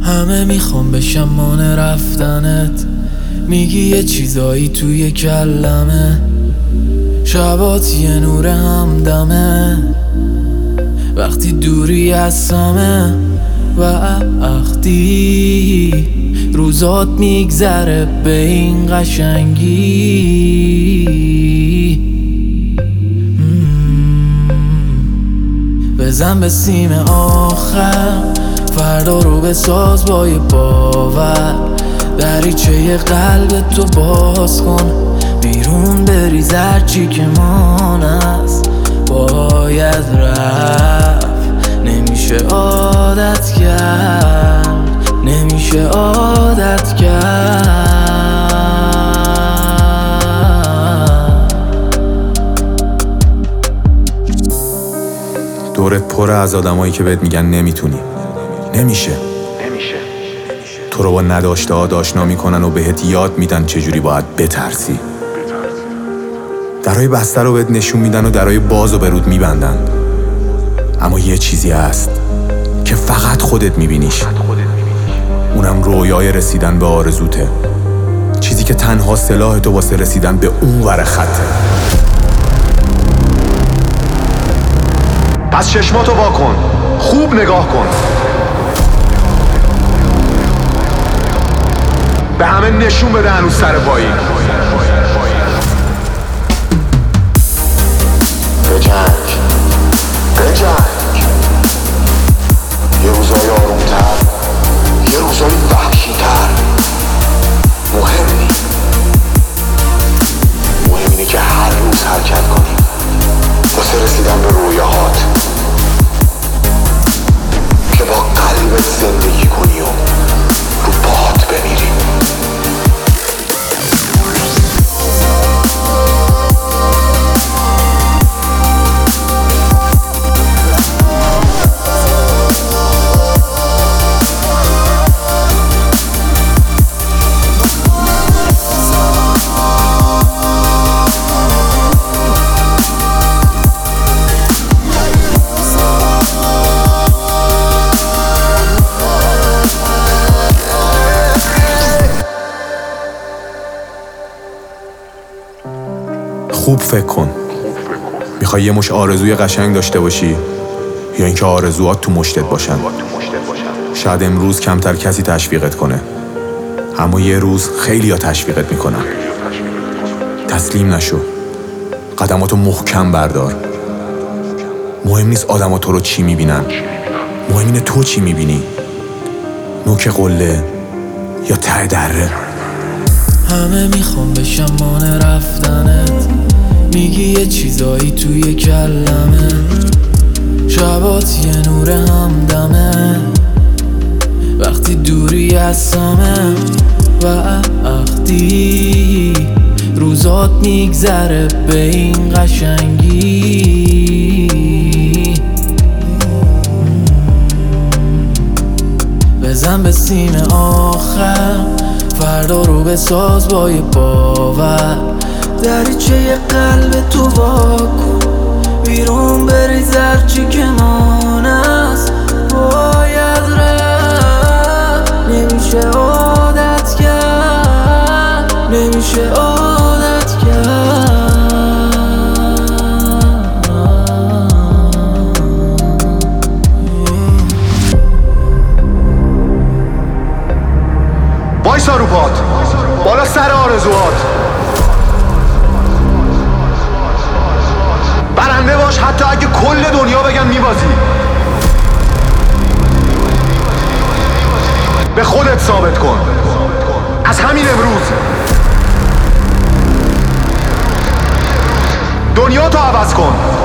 همه میخوام بشم مانع رفتنت، میگی یه چیزایی توی کلمه، شبات یه نور همدمه وقتی دوری از سمه، وقتی روزات میگذره به این قشنگی. بزن به سیم آخر، فردا رو بساز با یه باور، دریچه قلب تو باز کن، بیرون بریز هرچی که مان است باید رفت. نمیشه عادت کرد، نمیشه عادت کرد. دورت پر از آدمایی که بهت میگن نمیتونی، نمیشه. تو رو با نداشته ها آشنا میکنن و بهت یاد میدن چجوری باید بترسی. درای بسته رو بهت نشون میدن و درای باز رو به رود میبندن، اما یه چیزی هست که فقط خودت میبینیش، اونم رویای رسیدن به آرزوته، چیزی که تنها سلاح تو واسه رسیدن به اون ور خطه. پس چشماتو وا کن، خوب نگاه کن، به همه نشون بده هنوز سر پایی. بجنگ یه روزای آرومتر، یه روزای وحشی‌تر. مهم اینه که هر روز حرکت کنی واسه رسیدن به رویاهات، که با قلبت زندگی کنی و رو پاهات بمیری. خوب فکر کن، میخوای یه مش آرزوی قشنگ داشته باشی یا اینکه آرزوات تو مشتت باشن؟ شاید امروز کمتر کسی تشویقت کنه، اما یه روز خیلیا تشویقت میکنن. تسلیم نشو، قدماتو محکم بردار. مهم نیست آدما تو رو چی میبینن، مهم اینه تو چی میبینی، نوک قله یا ته دره. همه میخوام بشم مانع رفتنت، میگی یه چیزایی توی کلمه، شبات یه نور همدمه وقتی دوری از سمه، وقتی روزات میگذره به این قشنگی. بزن به سیم آخر، فردا رو بساز با یه باور، دریچه قلب تو وا کن، بیرون بریز هرچی که مان است باید رفت. نمیشه عادت کرد، نمیشه عادت کرد. وایسا رو پات، بالا سر آرزوهات، برنده باش حتی اگه کل دنیا بگن میبازی. به خودت ثابت کن از همین امروز. دنیا تو عوض کن.